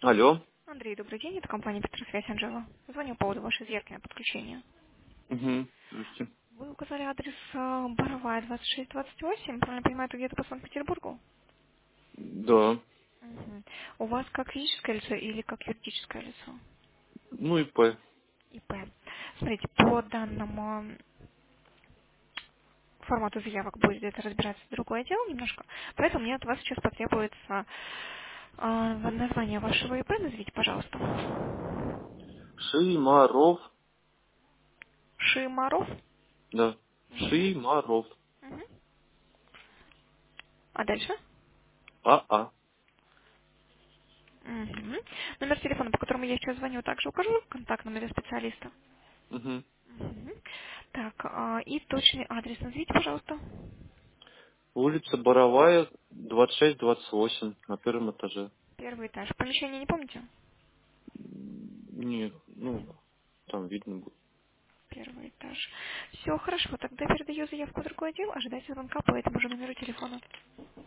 Алло. Андрей, добрый день. Это компания Петросвязь Анжела. Звоню по поводу вашей заявки на подключение. Угу. Слушайте. Вы указали адрес Боровая, 2628. Правильно понимаю, это где-то по Санкт-Петербургу? Да. Мгм. У вас как физическое лицо или как юридическое лицо? Ну и П. ИП. Смотрите, по данному формату заявок будет это разбираться другое дело немножко. Поэтому мне от вас сейчас потребуется название вашего ИП. Назовите, пожалуйста. Шимаров. Шимаров. Да. Мгм. Шимаров. Мгм. А дальше? А. Мгм. Номер телефона, по которому я сейчас звоню, также укажу, контакт номера специалиста. Угу. Мгм. Так, и точный адрес назовите, пожалуйста. Улица Боровая, 26-28, на первом этаже. Первый этаж. Помещение не помните? Нет, ну, там видно будет. Первый этаж. Все, хорошо, тогда передаю заявку в другой отдел, ожидайте звонка по этому же номеру телефона.